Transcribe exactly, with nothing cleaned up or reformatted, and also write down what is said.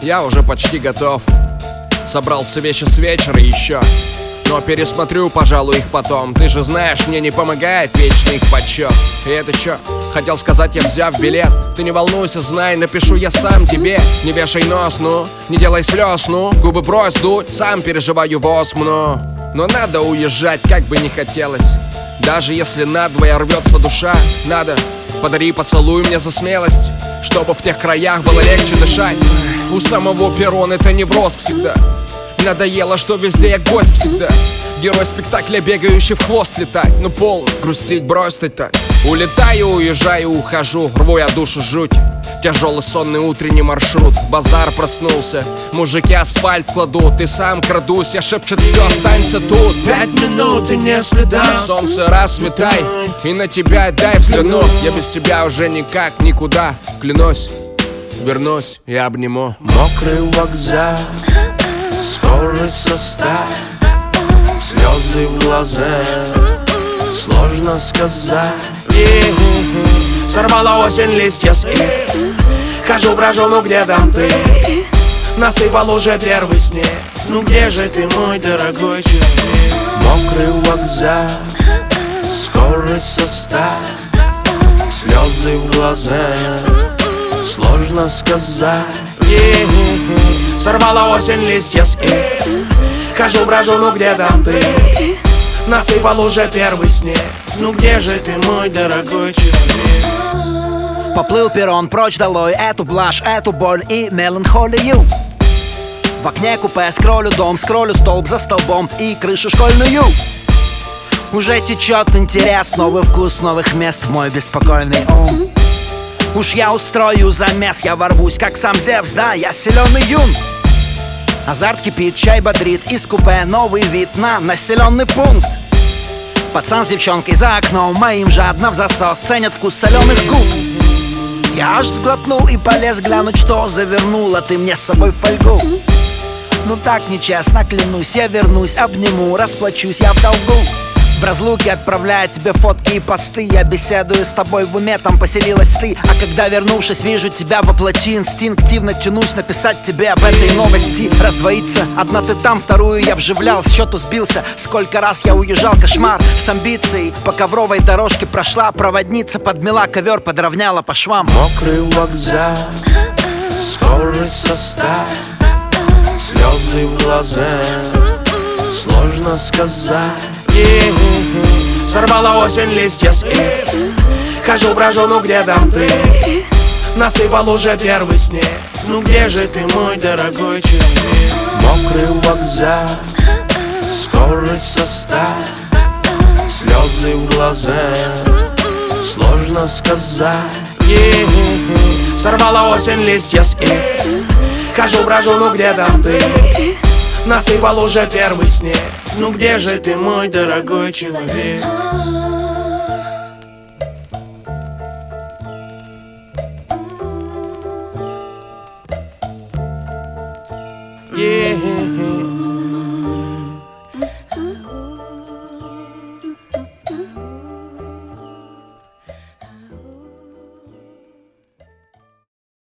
Я уже почти готов. Собрал все вещи с вечера еще, но пересмотрю, пожалуй, их потом. Ты же знаешь, мне не помогает вечный их подсчет. И это чё? Хотел сказать я, взяв билет. Ты не волнуйся, знай, напишу я сам тебе. Не вешай нос, ну, не делай слез, ну. Губы брось дуть, сам переживаю восмну. Но надо уезжать, как бы не хотелось. Даже если надвое рвется душа, надо, подари поцелуй мне за смелость, чтобы в тех краях было легче дышать. У самого перрона это невроз всегда. Надоело, что везде я гость всегда. Герой спектакля, бегающий в хвост летать. Ну полно, грустить брось ты так. Улетаю, уезжаю, ухожу, рву я душу жуть. Тяжелый сонный утренний маршрут. Базар проснулся, мужики асфальт кладут. И сам крадусь, я шепчет все, останься тут. Пять минут и не следа. Солнце расцветай, и на тебя дай взглянуть. Я без тебя уже никак, никуда. Клянусь, вернусь и обниму. Мокрый вокзал, скорый состав, слезы в глазах, сложно сказать. Сорвала осень листья с их. Хожу, брожу, ну где там ты? Насыпал уже первый снег. Ну где же ты, мой дорогой человек? Мокрый вокзал, скорый состав, слезы в глазах, сложно сказать. Сорвала осень листья с их. Хожу, брожу, ну где там ты? Насыпал уже первый снег. Ну где же ты, мой дорогой человек? Поплыл перрон прочь долой эту блажь, эту боль и меланхолию. В окне купе скроллю дом, скроллю столб за столбом и крышу школьную. Уже течет интерес, новый вкус новых мест в мой беспокойный ум. Уж я устрою замес, я ворвусь, как сам Зевс, да, я силен и юн. Азарт кипит, чай бодрит, из купе новый вид на населенный пункт. Пацан с девчонкой за окном, моим жадно в засос, ценят вкус соленых губ. Я аж сглотнул и полез глянуть, что завернула ты мне с собой фольгу. Ну так нечестно, клянусь, я вернусь, обниму, расплачусь я в долгу. В разлуке отправляю тебе фотки и посты. Я беседую с тобой в уме, там поселилась ты. А когда вернувшись, вижу тебя воплоти, инстинктивно тянусь написать тебе об этой новости. Раздвоиться, одна ты там, вторую я вживлял, с счету сбился. Сколько раз я уезжал, кошмар с амбицией. По ковровой дорожке прошла проводница, подмела ковер, подровняла по швам. Мокрый вокзал, скорый состав, слезы в глазах, сложно сказать. Сорвала осень листья с их. Хожу, брожу, ну где там ты? Насыпал уже первый снег. Ну где же ты, мой дорогой человек? Мокрый вокзал, скорый состав, слезы в глазах, сложно сказать. Сорвала осень листья с их. Хожу, брожу, ну где там ты? Насыпал уже первый снег. Ну где же ты, мой дорогой человек?